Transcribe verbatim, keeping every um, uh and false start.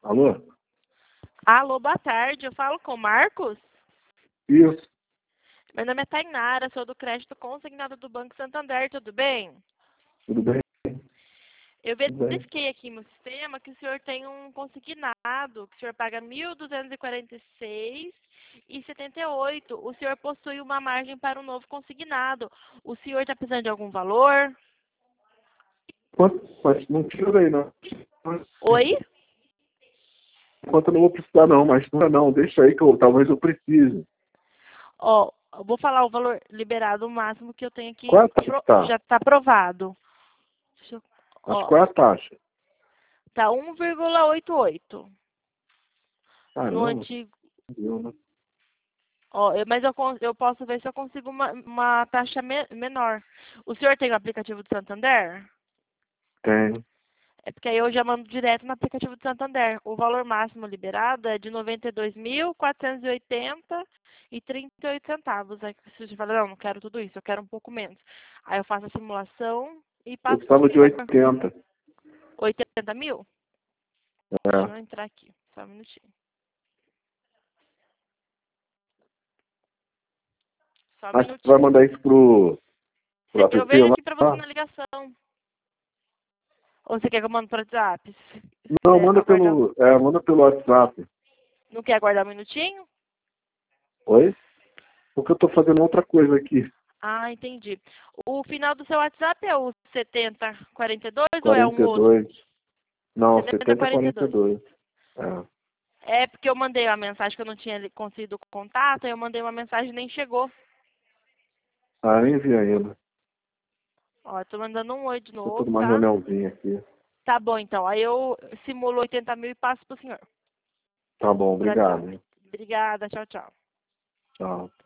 Alô? Alô, boa tarde. Eu falo com o Marcos? Isso, Meu nome é Tainara, sou do crédito consignado do Banco Santander, tudo bem? tudo bem? Eu Tudo bem. verifiquei aqui no sistema que o senhor tem um consignado, que o senhor paga mil duzentos e quarenta e seis reais e setenta e oito centavos. O senhor possui uma margem para um novo consignado. O senhor está precisando de algum valor? Quanto, mas não tira aí, não. Oi? Enquanto eu não vou precisar, não, mas não, não, deixa aí que eu, talvez eu precise. Ó, eu vou falar o valor liberado, o máximo que eu tenho aqui, Qual a taxa pro- que tá? já está aprovado. Deixa eu- Mas Ó, qual é a taxa? tá um vírgula oitenta e oito. No Caramba, antigo. viu, né? Ó, eu- mas eu, con- eu posso ver se eu consigo uma, uma taxa me- menor. O senhor tem o aplicativo do Santander? Tem. É porque aí eu já mando direto no aplicativo do Santander. O valor máximo liberado é de noventa e dois mil, quatrocentos e oitenta reais e trinta e oito centavos. Aí você fala, não, não quero tudo isso, eu quero um pouco menos. Aí eu faço a simulação e Eu passo para o precisava de senhor. oitenta. oitenta mil? Deixa eu É. entrar aqui, só um minutinho. Só um Mas você vai minutinho. mandar isso pro, pro Cê- app Eu vejo aqui para você lá? na ligação. Ou você quer que eu mande para o WhatsApp? Se Não, quiser manda aguardar. pelo, é, manda pelo WhatsApp. Não quer aguardar um minutinho? Oi? Porque eu tô fazendo outra coisa aqui. Ah, entendi. O final do seu WhatsApp é o setenta quarenta e dois ou é um quarenta e outro? dois. Não, setenta setenta quarenta e quarenta e dois. dois. É. É porque eu mandei uma mensagem que eu não tinha li- conseguido contato, aí eu mandei uma mensagem e nem chegou. Ah, nem vi ainda. Ó, eu tô mandando um oi de Eu tô novo, numa tá? reuniãozinha aqui. Tá bom, então. Aí eu simulo oitenta mil e passo pro senhor. Tá bom, Por obrigado. WhatsApp. Hein? Obrigada, tchau, tchau. Tchau.